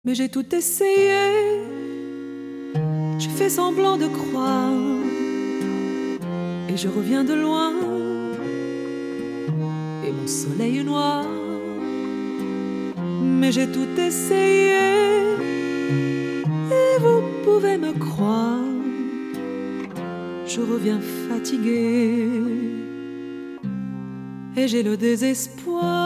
Mais j'ai tout essayé, j'ai fait semblant de croire, et je reviens de loin, et mon soleil est noir. Mais j'ai tout essayé, et vous pouvez me croire, je reviens fatigué, et j'ai le désespoir